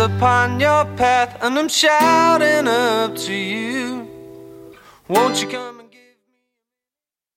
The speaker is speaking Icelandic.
upon your path, and I'm shouting up to you. Won't you come?